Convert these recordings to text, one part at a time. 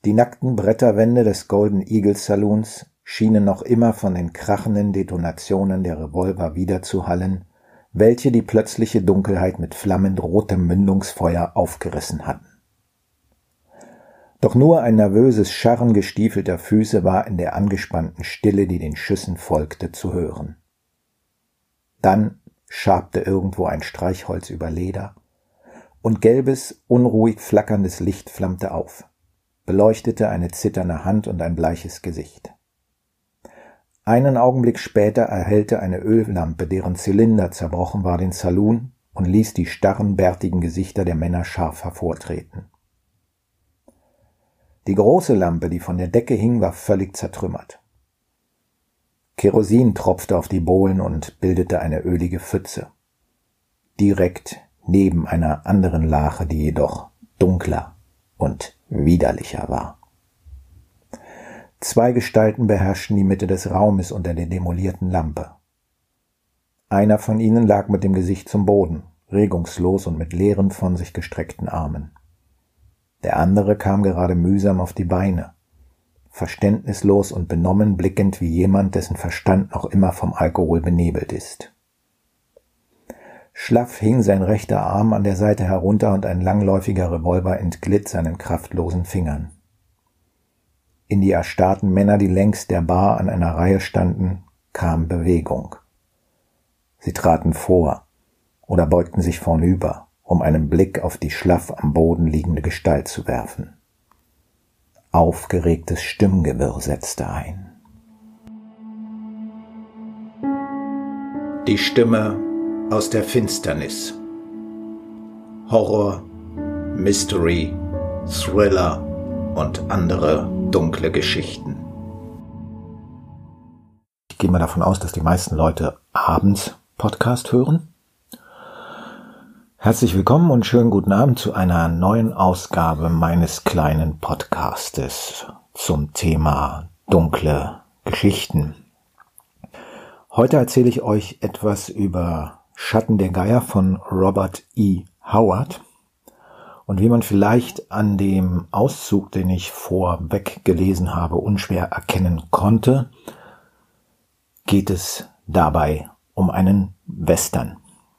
Die nackten Bretterwände des Golden Eagle Saloons schienen noch immer von den krachenden Detonationen der Revolver widerzuhallen, welche die plötzliche Dunkelheit mit flammend rotem Mündungsfeuer aufgerissen hatten. Doch nur ein nervöses Scharren gestiefelter Füße war in der angespannten Stille, die den Schüssen folgte, zu hören. Dann schabte irgendwo ein Streichholz über Leder, und gelbes, unruhig flackerndes Licht flammte auf, beleuchtete eine zitternde Hand und ein bleiches Gesicht. Einen Augenblick später erhellte eine Öllampe, deren Zylinder zerbrochen war, den Saloon und ließ die starren, bärtigen Gesichter der Männer scharf hervortreten. Die große Lampe, die von der Decke hing, war völlig zertrümmert. Kerosin tropfte auf die Bohlen und bildete eine ölige Pfütze. Direkt neben einer anderen Lache, die jedoch dunkler und widerlicher war. 2 Gestalten beherrschten die Mitte des Raumes unter der demolierten Lampe. Einer von ihnen lag mit dem Gesicht zum Boden, regungslos und mit leeren, von sich gestreckten Armen. Der andere kam gerade mühsam auf die Beine, verständnislos und benommen blickend wie jemand, dessen Verstand noch immer vom Alkohol benebelt ist. Schlaff hing sein rechter Arm an der Seite herunter und ein langläufiger Revolver entglitt seinen kraftlosen Fingern. In die erstarrten Männer, die längs der Bar an einer Reihe standen, kam Bewegung. Sie traten vor oder beugten sich vornüber, um einen Blick auf die schlaff am Boden liegende Gestalt zu werfen. Aufgeregtes Stimmgewirr setzte ein. Die Stimme aus der Finsternis. Horror, Mystery, Thriller und andere dunkle Geschichten. Ich gehe mal davon aus, dass die meisten Leute abends Podcast hören. Herzlich willkommen und schönen guten Abend zu einer neuen Ausgabe meines kleinen Podcastes zum Thema dunkle Geschichten. Heute erzähle ich euch etwas über Schatten der Geier von Robert E. Howard. Und wie man vielleicht an dem Auszug, den ich vorweg gelesen habe, unschwer erkennen konnte, geht es dabei um einen Western.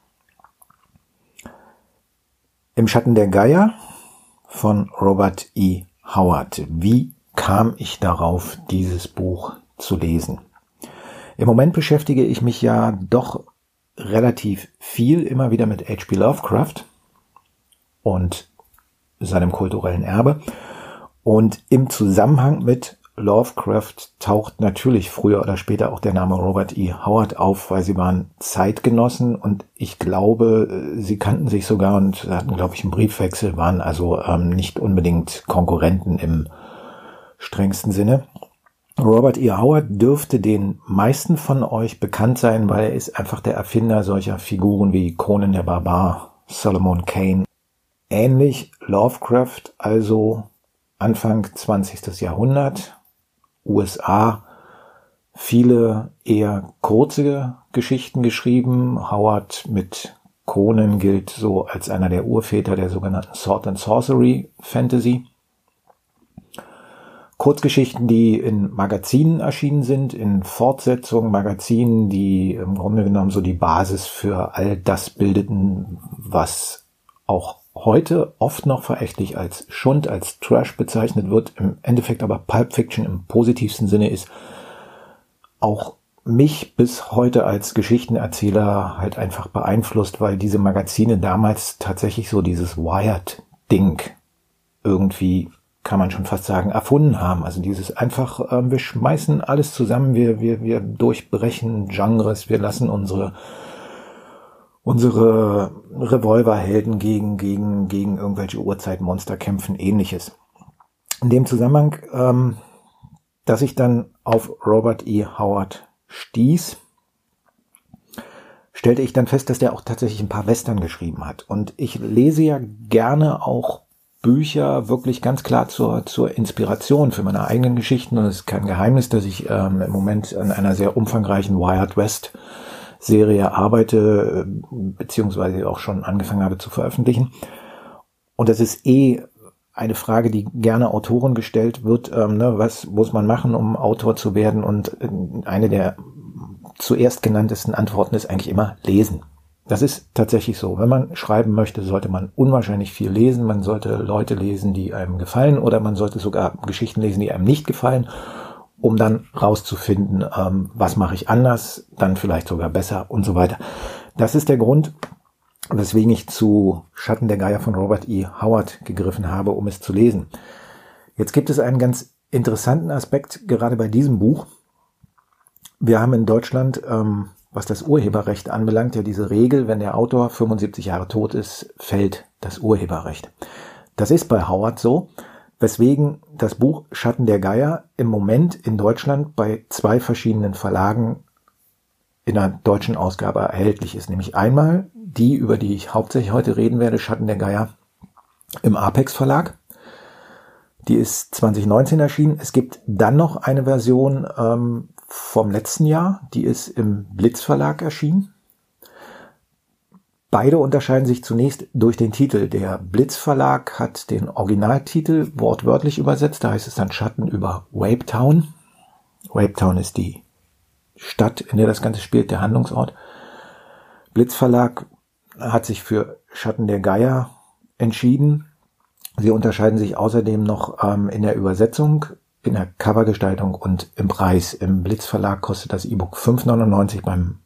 Im Schatten der Geier von Robert E. Howard. Wie kam ich darauf, dieses Buch zu lesen? Im Moment beschäftige ich mich ja doch relativ viel immer wieder mit H.P. Lovecraft und seinem kulturellen Erbe. Und im Zusammenhang mit Lovecraft taucht natürlich früher oder später auch der Name Robert E. Howard auf, weil sie waren Zeitgenossen und ich glaube, sie kannten sich sogar und hatten, glaube ich, einen Briefwechsel, waren also nicht unbedingt Konkurrenten im strengsten Sinne. Robert E. Howard dürfte den meisten von euch bekannt sein, weil er ist einfach der Erfinder solcher Figuren wie Conan der Barbar, Solomon Kane. Ähnlich Lovecraft, also Anfang 20. Jahrhundert, USA, viele eher kurze Geschichten geschrieben. Howard mit Conan gilt so als einer der Urväter der sogenannten Sword and Sorcery Fantasy. Kurzgeschichten, die in Magazinen erschienen sind, in Fortsetzungen, Magazinen, die im Grunde genommen so die Basis für all das bildeten, was auch heute oft noch verächtlich als Schund, als Trash bezeichnet wird, im Endeffekt aber Pulp Fiction im positivsten Sinne ist, auch mich bis heute als Geschichtenerzähler halt einfach beeinflusst, weil diese Magazine damals tatsächlich so dieses Wired-Ding irgendwie, kann man schon fast sagen, erfunden haben. Also dieses einfach, wir schmeißen alles zusammen, wir durchbrechen Genres, wir lassen unsere Revolverhelden gegen irgendwelche Urzeitmonster kämpfen, ähnliches. In dem Zusammenhang, dass ich dann auf Robert E. Howard stieß, stellte ich dann fest, dass der auch tatsächlich ein paar Western geschrieben hat. Und ich lese ja gerne auch Bücher wirklich ganz klar zur Inspiration für meine eigenen Geschichten. Und es ist kein Geheimnis, dass ich im Moment an einer sehr umfangreichen Wild West Serie arbeite, beziehungsweise auch schon angefangen habe zu veröffentlichen. Und das ist eine Frage, die gerne Autoren gestellt wird, was muss man machen, um Autor zu werden? Und eine der zuerst genanntesten Antworten ist eigentlich immer lesen. Das ist tatsächlich so. Wenn man schreiben möchte, sollte man unwahrscheinlich viel lesen. Man sollte Leute lesen, die einem gefallen, oder man sollte sogar Geschichten lesen, die einem nicht gefallen, um dann rauszufinden, was mache ich anders, dann vielleicht sogar besser und so weiter. Das ist der Grund, weswegen ich zu Schatten der Geier von Robert E. Howard gegriffen habe, um es zu lesen. Jetzt gibt es einen ganz interessanten Aspekt, gerade bei diesem Buch. Wir haben in Deutschland, was das Urheberrecht anbelangt, ja diese Regel, wenn der Autor 75 Jahre tot ist, fällt das Urheberrecht. Das ist bei Howard so, weswegen das Buch Schatten der Geier im Moment in Deutschland bei 2 verschiedenen Verlagen in der deutschen Ausgabe erhältlich ist. Nämlich einmal die, über die ich hauptsächlich heute reden werde, Schatten der Geier im Apex Verlag. Die ist 2019 erschienen. Es gibt dann noch eine Version vom letzten Jahr, die ist im Blitz Verlag erschienen. Beide unterscheiden sich zunächst durch den Titel. Der Blitz Verlag hat den Originaltitel wortwörtlich übersetzt, da heißt es dann Schatten über Wapetown. Wapetown ist die Stadt, in der das Ganze spielt, der Handlungsort. Blitz Verlag hat sich für Schatten der Geier entschieden. Sie unterscheiden sich außerdem noch in der Übersetzung, in der Covergestaltung und im Preis. Im Blitz Verlag kostet das E-Book 5,99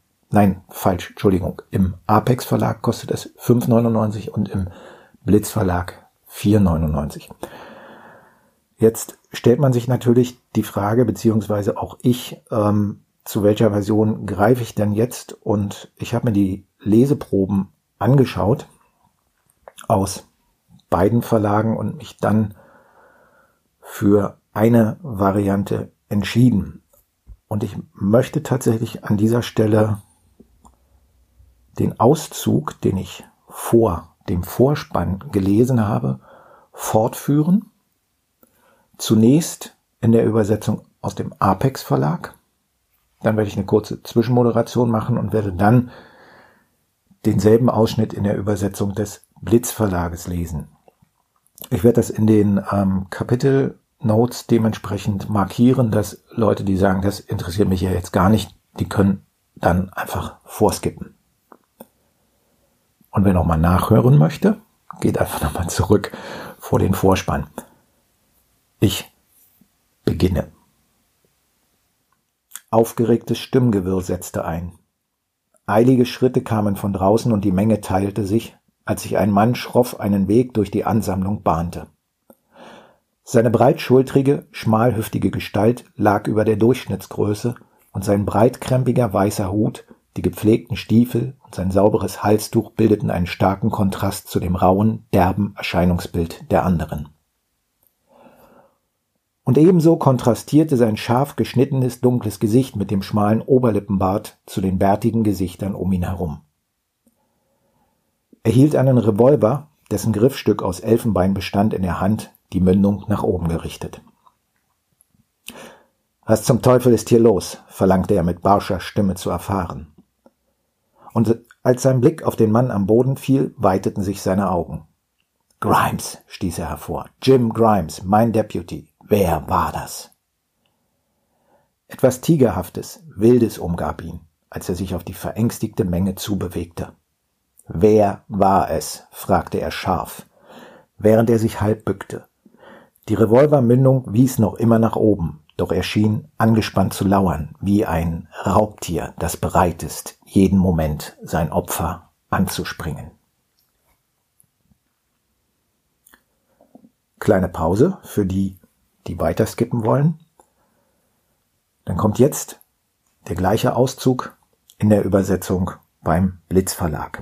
im Apex Verlag kostet es 5,99 und im Blitz Verlag 4,99. Jetzt stellt man sich natürlich die Frage, beziehungsweise auch ich, zu welcher Version greife ich denn jetzt? Und ich habe mir die Leseproben angeschaut aus beiden Verlagen und mich dann für eine Variante entschieden. Und ich möchte tatsächlich an dieser Stelle den Auszug, den ich vor dem Vorspann gelesen habe, fortführen. Zunächst in der Übersetzung aus dem Apex Verlag. Dann werde ich eine kurze Zwischenmoderation machen und werde dann denselben Ausschnitt in der Übersetzung des Blitz Verlages lesen. Ich werde das in den Kapitel-Notes dementsprechend markieren, dass Leute, die sagen, das interessiert mich ja jetzt gar nicht, die können dann einfach vorskippen. Und wer nochmal nachhören möchte, geht einfach nochmal zurück vor den Vorspann. Ich beginne. Aufgeregtes Stimmgewirr setzte ein. Eilige Schritte kamen von draußen und die Menge teilte sich, als sich ein Mann schroff einen Weg durch die Ansammlung bahnte. Seine breitschultrige, schmalhüftige Gestalt lag über der Durchschnittsgröße und sein breitkrempiger weißer Hut, die gepflegten Stiefel und sein sauberes Halstuch bildeten einen starken Kontrast zu dem rauen, derben Erscheinungsbild der anderen. Und ebenso kontrastierte sein scharf geschnittenes, dunkles Gesicht mit dem schmalen Oberlippenbart zu den bärtigen Gesichtern um ihn herum. Er hielt einen Revolver, dessen Griffstück aus Elfenbein bestand, in der Hand, die Mündung nach oben gerichtet. »Was zum Teufel ist hier los?« verlangte er mit barscher Stimme zu erfahren. Und als sein Blick auf den Mann am Boden fiel, weiteten sich seine Augen. »Grimes«, stieß er hervor. »Jim Grimes, mein Deputy. Wer war das?« Etwas Tigerhaftes, Wildes umgab ihn, als er sich auf die verängstigte Menge zubewegte. »Wer war es?« fragte er scharf, während er sich halb bückte. Die Revolvermündung wies noch immer nach oben, doch er schien angespannt zu lauern, wie ein Raubtier, das bereit ist, jeden Moment sein Opfer anzuspringen. Kleine Pause für die weiter skippen wollen. Dann kommt jetzt der gleiche Auszug in der Übersetzung beim Blitz Verlag.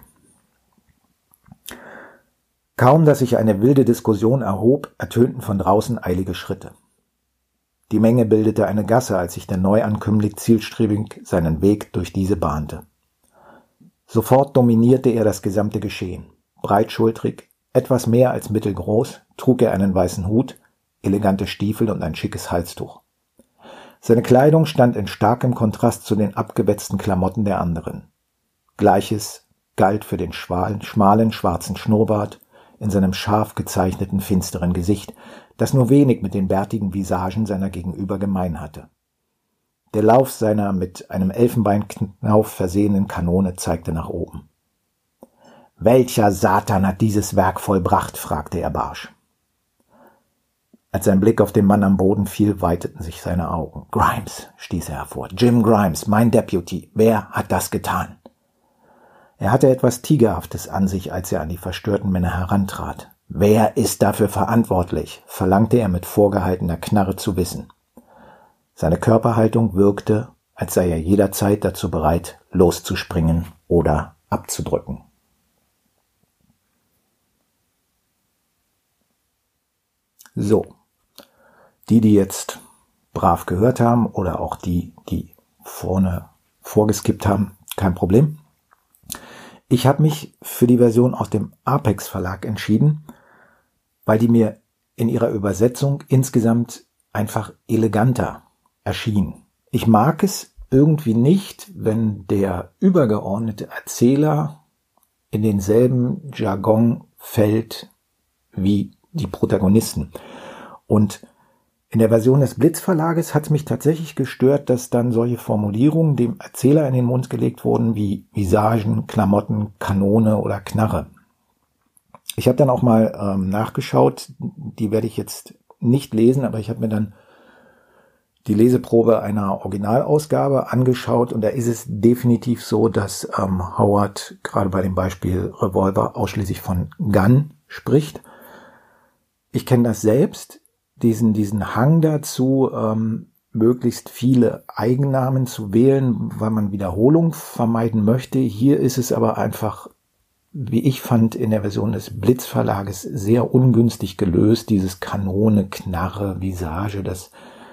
Kaum, dass sich eine wilde Diskussion erhob, ertönten von draußen eilige Schritte. Die Menge bildete eine Gasse, als sich der Neuankömmling zielstrebig seinen Weg durch diese bahnte. Sofort dominierte er das gesamte Geschehen. Breitschultrig, etwas mehr als mittelgroß, trug er einen weißen Hut, elegante Stiefel und ein schickes Halstuch. Seine Kleidung stand in starkem Kontrast zu den abgewetzten Klamotten der anderen. Gleiches galt für den schmalen schwarzen Schnurrbart, in seinem scharf gezeichneten, finsteren Gesicht, das nur wenig mit den bärtigen Visagen seiner Gegenüber gemein hatte. Der Lauf seiner mit einem Elfenbeinknauf versehenen Kanone zeigte nach oben. »Welcher Satan hat dieses Werk vollbracht?« fragte er barsch. Als sein Blick auf den Mann am Boden fiel, weiteten sich seine Augen. »Grimes«, stieß er hervor. »Jim Grimes, mein Deputy. Wer hat das getan?« Er hatte etwas Tigerhaftes an sich, als er an die verstörten Männer herantrat. »Wer ist dafür verantwortlich?« verlangte er mit vorgehaltener Knarre zu wissen. Seine Körperhaltung wirkte, als sei er jederzeit dazu bereit, loszuspringen oder abzudrücken. So, die jetzt brav gehört haben oder auch die vorne vorgeskippt haben, kein Problem. Ich habe mich für die Version aus dem Apex Verlag entschieden, weil die mir in ihrer Übersetzung insgesamt einfach eleganter erschien. Ich mag es irgendwie nicht, wenn der übergeordnete Erzähler in denselben Jargon fällt wie die Protagonisten. Und in der Version des Blitz Verlages hat es mich tatsächlich gestört, dass dann solche Formulierungen dem Erzähler in den Mund gelegt wurden wie Visagen, Klamotten, Kanone oder Knarre. Ich habe dann auch mal nachgeschaut, die werde ich jetzt nicht lesen, aber ich habe mir dann die Leseprobe einer Originalausgabe angeschaut und da ist es definitiv so, dass Howard gerade bei dem Beispiel Revolver ausschließlich von Gun spricht. Ich kenne das selbst, diesen Hang dazu, möglichst viele Eigennamen zu wählen, weil man Wiederholung vermeiden möchte. Hier ist es aber einfach, wie ich fand, in der Version des Blitz Verlages sehr ungünstig gelöst, dieses Kanone, Knarre, Visage, das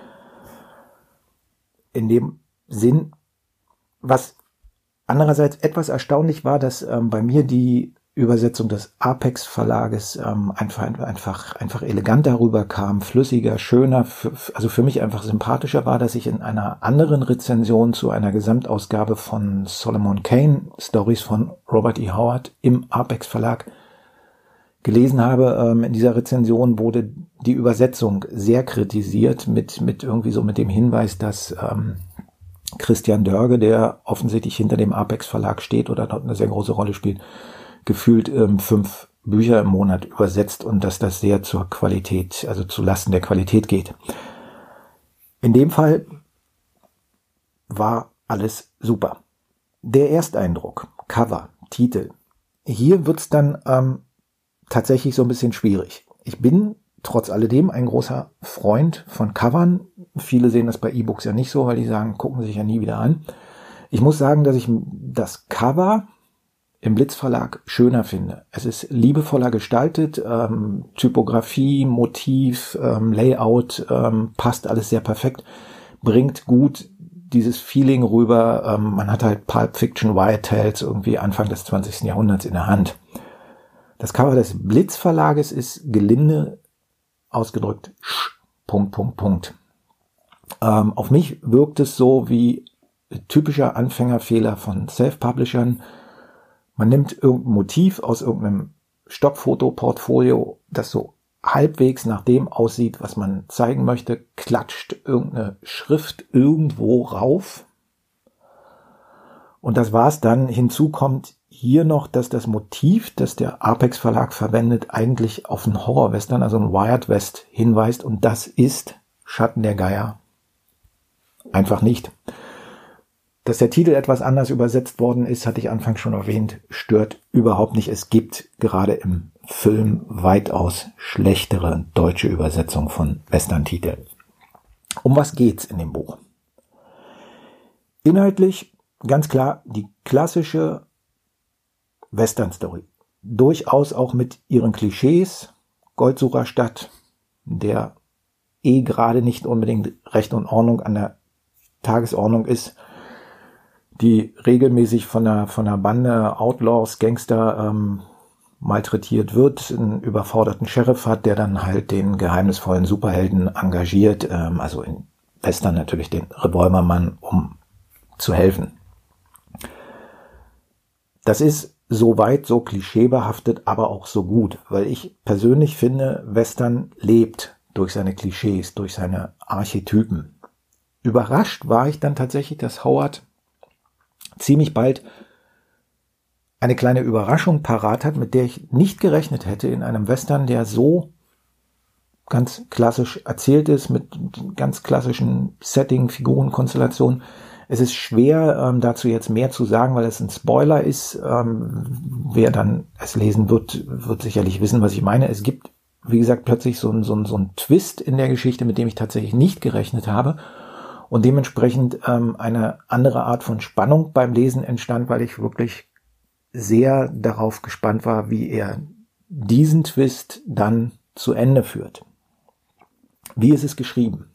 in dem Sinn, was andererseits etwas erstaunlich war, dass bei mir die Übersetzung des Apex Verlages einfach eleganter rüberkam, flüssiger, schöner, also für mich einfach sympathischer war, dass ich in einer anderen Rezension zu einer Gesamtausgabe von Solomon Kane, Stories von Robert E. Howard im Apex Verlag gelesen habe. In dieser Rezension wurde die Übersetzung sehr kritisiert mit irgendwie so mit dem Hinweis, dass Christian Dörge, der offensichtlich hinter dem Apex Verlag steht oder dort eine sehr große Rolle spielt, gefühlt 5 Bücher im Monat übersetzt und dass das sehr zur Qualität, also zu Lasten der Qualität geht. In dem Fall war alles super. Der Ersteindruck, Cover, Titel. Hier wird's dann tatsächlich so ein bisschen schwierig. Ich bin trotz alledem ein großer Freund von Covern. Viele sehen das bei E-Books ja nicht so, weil die sagen, gucken sich ja nie wieder an. Ich muss sagen, dass ich das Cover im Blitz Verlag schöner finde. Es ist liebevoller gestaltet, Typografie, Motiv, Layout, passt alles sehr perfekt, bringt gut dieses Feeling rüber. Man hat halt Pulp Fiction, Wild Tales irgendwie Anfang des 20. Jahrhunderts in der Hand. Das Cover des Blitz Verlages ist gelinde ausgedrückt Punkt. Auf mich wirkt es so wie typischer Anfängerfehler von Self-Publishern. Man nimmt irgendein Motiv aus irgendeinem Stockfotoportfolio, das so halbwegs nach dem aussieht, was man zeigen möchte, klatscht irgendeine Schrift irgendwo rauf. Und das war's dann. Hinzu kommt hier noch, dass das Motiv, das der Apex Verlag verwendet, eigentlich auf einen Horror-Western, also einen Wild West hinweist. Und das ist Schatten der Geier einfach nicht. Dass der Titel etwas anders übersetzt worden ist, hatte ich anfangs schon erwähnt, stört überhaupt nicht. Es gibt gerade im Film weitaus schlechtere deutsche Übersetzungen von Western-Titeln. Um was geht's in dem Buch? Inhaltlich ganz klar die klassische Western-Story. Durchaus auch mit ihren Klischees. Goldsucherstadt, der gerade nicht unbedingt Recht und Ordnung an der Tagesordnung ist, die regelmäßig von einer Bande Outlaws, Gangster malträtiert wird, einen überforderten Sheriff hat, der dann halt den geheimnisvollen Superhelden engagiert, also in Western natürlich den Revolvermann, um zu helfen. Das ist so weit, so klischeebehaftet, aber auch so gut, weil ich persönlich finde, Western lebt durch seine Klischees, durch seine Archetypen. Überrascht war ich dann tatsächlich, dass Howard ziemlich bald eine kleine Überraschung parat hat, mit der ich nicht gerechnet hätte in einem Western, der so ganz klassisch erzählt ist, mit ganz klassischen Setting, Figuren, Konstellationen. Es ist schwer, dazu jetzt mehr zu sagen, weil es ein Spoiler ist. Wer dann es lesen wird, wird sicherlich wissen, was ich meine. Es gibt, wie gesagt, plötzlich so einen Twist in der Geschichte, mit dem ich tatsächlich nicht gerechnet habe. Und dementsprechend eine andere Art von Spannung beim Lesen entstand, weil ich wirklich sehr darauf gespannt war, wie er diesen Twist dann zu Ende führt. Wie ist es geschrieben?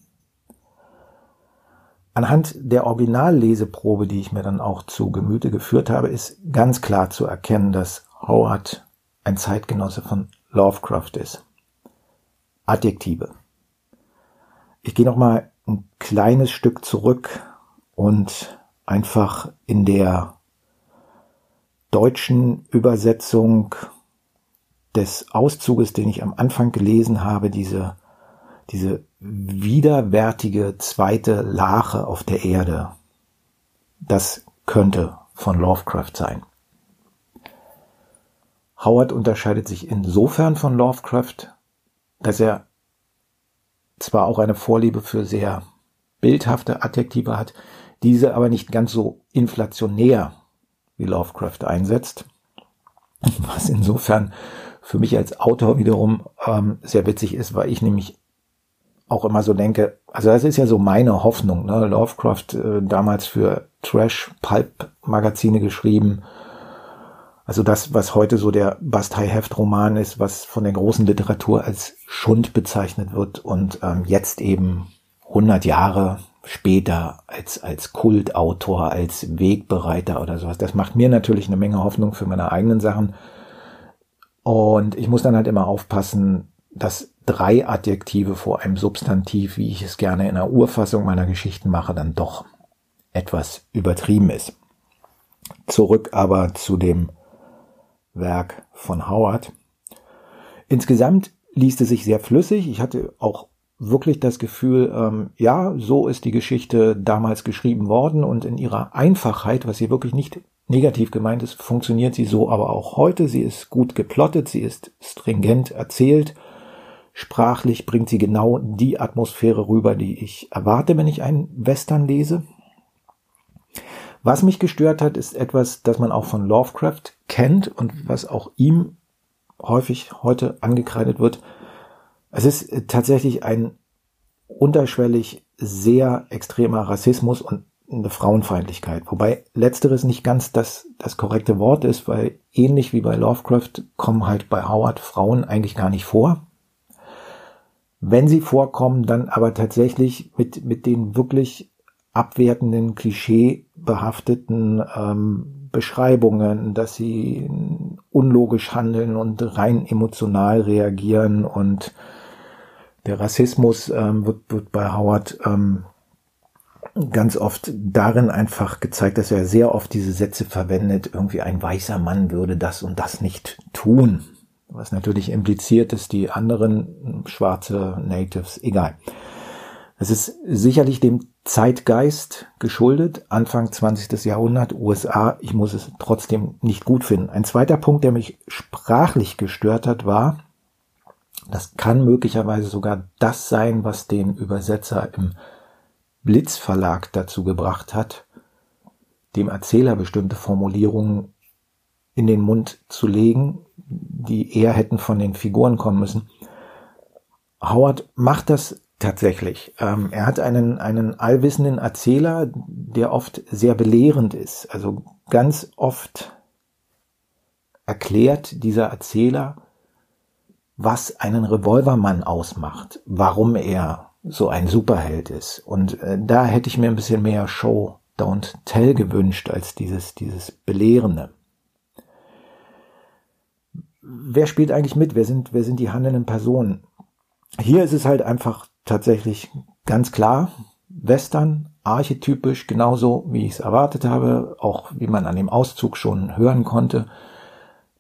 Anhand der Originalleseprobe, die ich mir dann auch zu Gemüte geführt habe, ist ganz klar zu erkennen, dass Howard ein Zeitgenosse von Lovecraft ist. Adjektive. Ich gehe nochmal ein kleines Stück zurück und einfach in der deutschen Übersetzung des Auszuges, den ich am Anfang gelesen habe, diese widerwärtige zweite Lache auf der Erde, das könnte von Lovecraft sein. Howard unterscheidet sich insofern von Lovecraft, dass er zwar auch eine Vorliebe für sehr bildhafte Adjektive hat, diese aber nicht ganz so inflationär wie Lovecraft einsetzt, was insofern für mich als Autor wiederum sehr witzig ist, weil ich nämlich auch immer so denke, also das ist ja so meine Hoffnung, ne? Lovecraft damals für Trash-Pulp-Magazine geschrieben, also das, was heute so der Bastei-Heft-Roman ist, was von der großen Literatur als Schund bezeichnet wird und jetzt eben 100 Jahre später als Kultautor, als Wegbereiter oder sowas. Das macht mir natürlich eine Menge Hoffnung für meine eigenen Sachen. Und ich muss dann halt immer aufpassen, dass 3 Adjektive vor einem Substantiv, wie ich es gerne in der Urfassung meiner Geschichten mache, dann doch etwas übertrieben ist. Zurück aber zu dem Werk von Howard. Insgesamt liest es sich sehr flüssig. Ich hatte auch wirklich das Gefühl, ja, so ist die Geschichte damals geschrieben worden und in ihrer Einfachheit, was hier wirklich nicht negativ gemeint ist, funktioniert sie so aber auch heute. Sie ist gut geplottet, sie ist stringent erzählt. Sprachlich bringt sie genau die Atmosphäre rüber, die ich erwarte, wenn ich einen Western lese. Was mich gestört hat, ist etwas, das man auch von Lovecraft kennt und was auch ihm häufig heute angekreidet wird. Es ist tatsächlich ein unterschwellig sehr extremer Rassismus und eine Frauenfeindlichkeit. Wobei letzteres nicht ganz das korrekte Wort ist, weil ähnlich wie bei Lovecraft kommen halt bei Howard Frauen eigentlich gar nicht vor. Wenn sie vorkommen, dann aber tatsächlich mit den wirklich abwertenden, klischeebehafteten Beschreibungen, dass sie unlogisch handeln und rein emotional reagieren und der Rassismus wird bei Howard ganz oft darin einfach gezeigt, dass er sehr oft diese Sätze verwendet, irgendwie ein weißer Mann würde das und das nicht tun. Was natürlich impliziert, dass die anderen schwarze Natives, egal. Es ist sicherlich dem Zeitgeist geschuldet, Anfang 20. Jahrhundert, USA, ich muss es trotzdem nicht gut finden. Ein zweiter Punkt, der mich sprachlich gestört hat, war, das kann möglicherweise sogar das sein, was den Übersetzer im Blitz Verlag dazu gebracht hat, dem Erzähler bestimmte Formulierungen in den Mund zu legen, die eher hätten von den Figuren kommen müssen. Howard macht das tatsächlich. Er hat einen allwissenden Erzähler, der oft sehr belehrend ist. Also ganz oft erklärt dieser Erzähler, was einen Revolvermann ausmacht, warum er so ein Superheld ist. Und da hätte ich mir ein bisschen mehr Show, Don't Tell gewünscht, als dieses Belehrende. Wer spielt eigentlich mit? Wer sind die handelnden Personen? Hier ist es halt einfach tatsächlich ganz klar, Western, archetypisch, genauso wie ich es erwartet habe, auch wie man an dem Auszug schon hören konnte.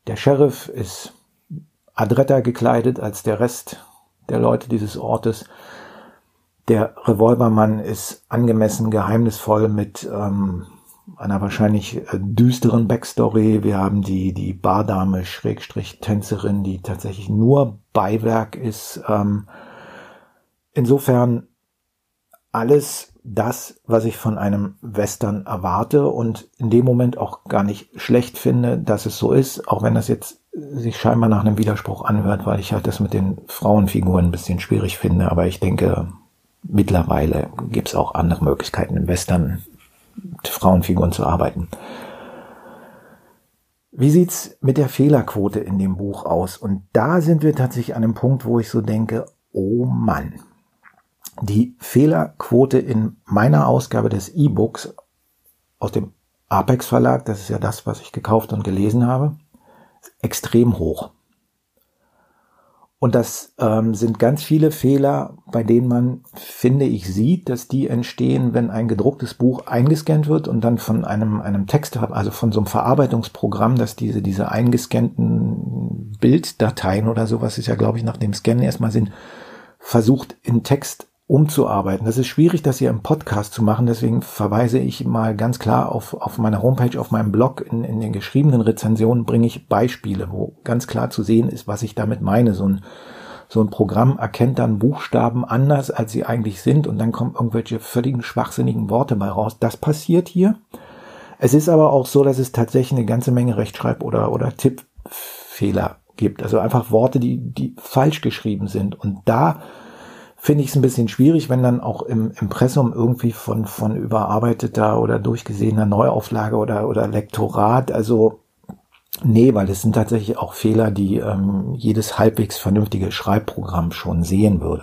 Der Sheriff ist adretter gekleidet als der Rest der Leute dieses Ortes. Der Revolvermann ist angemessen geheimnisvoll mit einer wahrscheinlich düsteren Backstory. Wir haben die Bardame / Tänzerin, die tatsächlich nur Beiwerk ist. Insofern alles das, was ich von einem Western erwarte und in dem Moment auch gar nicht schlecht finde, dass es so ist, auch wenn das jetzt sich scheinbar nach einem Widerspruch anhört, weil ich halt das mit den Frauenfiguren ein bisschen schwierig finde. Aber ich denke, mittlerweile gibt es auch andere Möglichkeiten im Western mit Frauenfiguren zu arbeiten. Wie sieht's mit der Fehlerquote in dem Buch aus? Und da sind wir tatsächlich an einem Punkt, wo ich so denke, oh Mann. Die Fehlerquote in meiner Ausgabe des E-Books aus dem Apex Verlag, das ist ja das, was ich gekauft und gelesen habe, ist extrem hoch. Und das sind ganz viele Fehler, bei denen man, finde ich, sieht, dass die entstehen, wenn ein gedrucktes Buch eingescannt wird und dann von einem Text, also von so einem Verarbeitungsprogramm, dass diese eingescannten Bilddateien oder sowas ist ja, glaube ich, nach dem Scannen erstmal sind, versucht in Text umzuarbeiten. Das ist schwierig, das hier im Podcast zu machen, deswegen verweise ich mal ganz klar auf meiner Homepage, auf meinem Blog, in den geschriebenen Rezensionen bringe ich Beispiele, wo ganz klar zu sehen ist, was ich damit meine. So ein Programm erkennt dann Buchstaben anders, als sie eigentlich sind und dann kommen irgendwelche völligen schwachsinnigen Worte bei raus. Das passiert hier. Es ist aber auch so, dass es tatsächlich eine ganze Menge Rechtschreib- oder Tippfehler gibt. Also einfach Worte, die falsch geschrieben sind. Und da finde ich es ein bisschen schwierig, wenn dann auch im Impressum irgendwie von überarbeiteter oder durchgesehener Neuauflage oder Lektorat, also nee, weil das sind tatsächlich auch Fehler, die jedes halbwegs vernünftige Schreibprogramm schon sehen würde.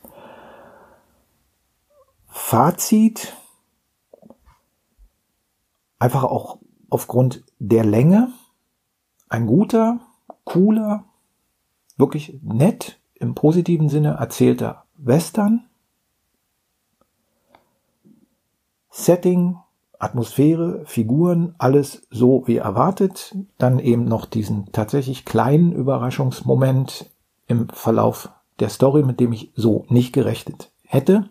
Fazit, einfach auch aufgrund der Länge, ein guter, cooler, wirklich nett, im positiven Sinne erzählter Western, Setting, Atmosphäre, Figuren, alles so wie erwartet, dann eben noch diesen tatsächlich kleinen Überraschungsmoment im Verlauf der Story, mit dem ich so nicht gerechnet hätte.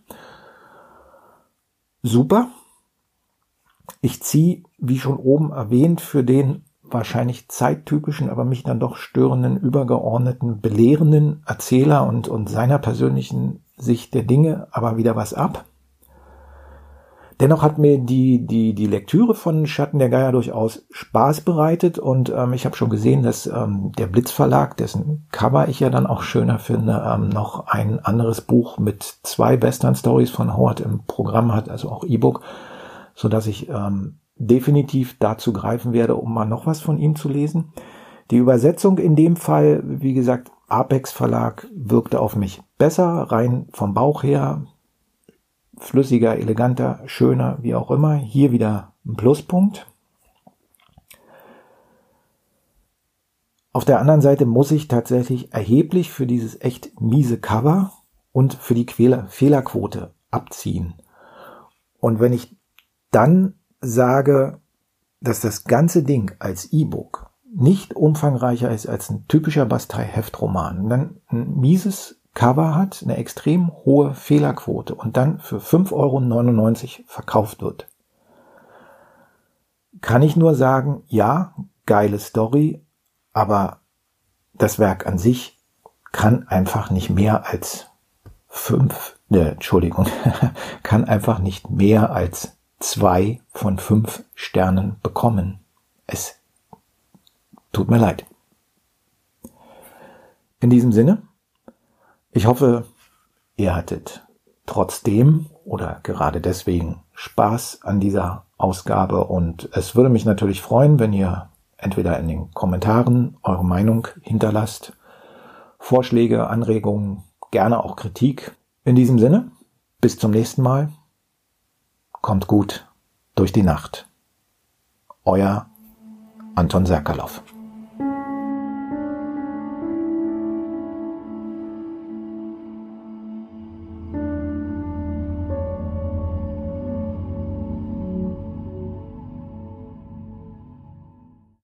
Super. Ich ziehe, wie schon oben erwähnt, für den wahrscheinlich zeittypischen, aber mich dann doch störenden, übergeordneten, belehrenden Erzähler und seiner persönlichen Sicht der Dinge aber wieder was ab. Dennoch hat mir die Lektüre von Schatten der Geier durchaus Spaß bereitet und ich habe schon gesehen, dass der Blitz Verlag, dessen Cover ich ja dann auch schöner finde, noch ein anderes Buch mit 2 Western-Stories von Howard im Programm hat, also auch E-Book, sodass ich definitiv dazu greifen werde, um mal noch was von ihm zu lesen. Die Übersetzung in dem Fall, wie gesagt, Apex Verlag wirkte auf mich besser, rein vom Bauch her, flüssiger, eleganter, schöner, wie auch immer. Hier wieder ein Pluspunkt. Auf der anderen Seite muss ich tatsächlich erheblich für dieses echt miese Cover und für die Fehlerquote abziehen. Und wenn ich dann sage, dass das ganze Ding als E-Book nicht umfangreicher ist als ein typischer Bastei-Heftroman, dann ein mieses Cover hat, eine extrem hohe Fehlerquote und dann für 5,99 € verkauft wird, kann ich nur sagen, ja, geile Story, aber das Werk an sich kann einfach nicht mehr als kann einfach nicht mehr als 2 von 5 Sternen bekommen. Es tut mir leid. In diesem Sinne, ich hoffe, ihr hattet trotzdem oder gerade deswegen Spaß an dieser Ausgabe und es würde mich natürlich freuen, wenn ihr entweder in den Kommentaren eure Meinung hinterlasst, Vorschläge, Anregungen, gerne auch Kritik. In diesem Sinne, bis zum nächsten Mal. Kommt gut durch die Nacht. Euer Anton Serkalow.